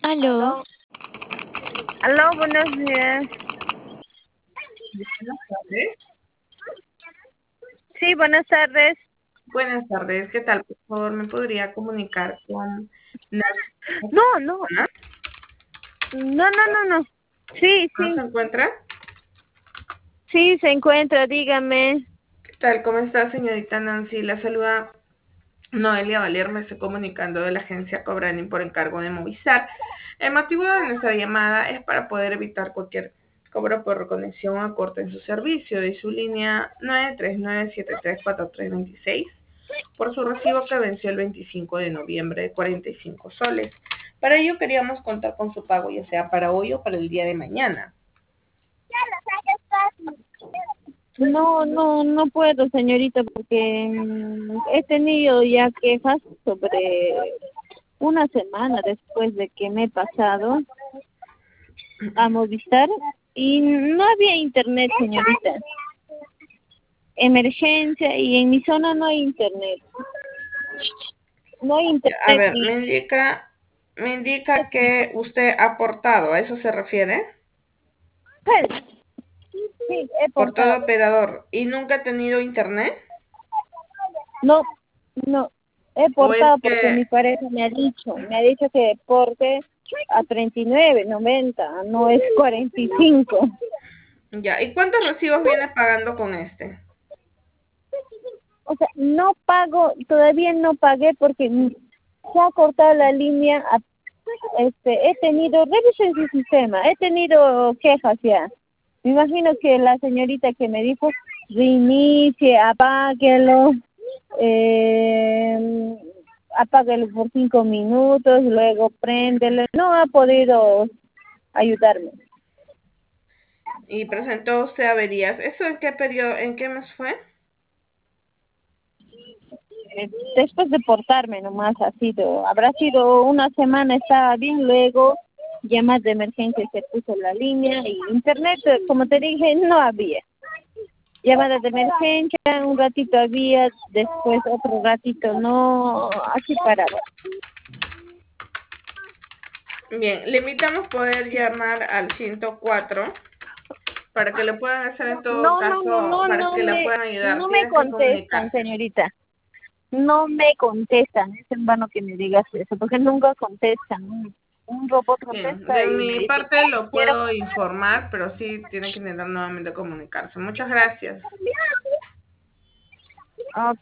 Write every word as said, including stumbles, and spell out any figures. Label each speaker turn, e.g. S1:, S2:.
S1: Aló,
S2: Aló, buenos días.
S3: Buenas tardes.
S2: Sí, buenas tardes.
S3: Buenas tardes, ¿qué tal? Por favor, ¿me podría comunicar con Nancy?
S2: No, no, no, no, no, no. Sí,
S3: ¿No se
S2: sí,
S3: encuentra?
S2: sí, se encuentra, dígame.
S3: ¿Qué tal? ¿Cómo está, señorita Nancy? La saluda Noelia Valer, me estoy comunicando de la agencia Cobrani por encargo de Movistar. El motivo de nuestra llamada es para poder evitar cualquier cobro por reconexión o corte en su servicio de su línea nueve tres nueve siete tres cuatro tres dos seis por su recibo que venció el veinticinco de noviembre de cuarenta y cinco soles. Para ello queríamos contar con su pago, ya sea para hoy o para el día de mañana.
S2: No, no, no puedo, señorita, porque mm, he tenido ya quejas sobre una semana después de que me he pasado a Movistar y no había internet, señorita. Emergencia y en mi zona no hay internet. No hay
S3: A
S2: internet
S3: ver, me
S2: ni...
S3: indica, me indica que usted ha portado, ¿a eso se refiere?
S2: Pues, sí, he
S3: Por todo
S2: portado.
S3: operador y nunca ha tenido internet.
S2: No, no, he
S3: ¿O es
S2: portado porque
S3: que
S2: mi pareja me ha dicho, me ha dicho que porte a treinta y nueve, noventa, no es cuarenta y cinco.
S3: ya? ¿Y cuántos recibos viene pagando con este?
S2: O sea, no pago, todavía no pagué porque se ha cortado la línea. a- Este, he tenido, revisen su sistema, he tenido quejas ya. Me imagino que la señorita que me dijo, reinicie, apáguelo, eh, apáguelo por cinco minutos, luego préndelo. No ha podido ayudarme.
S3: Y presentó usted averías. ¿Eso en qué periodo, en qué mes fue?
S2: Eh, Después de portarme nomás ha sido, habrá sido una semana, estaba bien, luego llamas de emergencia se puso la línea y internet, eh, como te dije, no había. Llamadas de emergencia, un ratito había, después otro ratito no, así paraba.
S3: Bien, le invitamos poder llamar al ciento cuatro para que le puedan hacer en todo
S2: No, no, no,
S3: caso,
S2: no,
S3: para
S2: no
S3: que la
S2: me,
S3: puedan ayudar.
S2: no me
S3: Tienen que
S2: contestan,
S3: comunicarse.
S2: señorita. No me contestan, es en vano que me digas eso, porque nunca contestan. Un, un robot
S3: Bien,
S2: contesta
S3: de
S2: y me
S3: mi
S2: dice,
S3: parte lo
S2: quiero...
S3: puedo informar, pero sí tiene que intentar nuevamente comunicarse. Muchas gracias.
S2: Ok.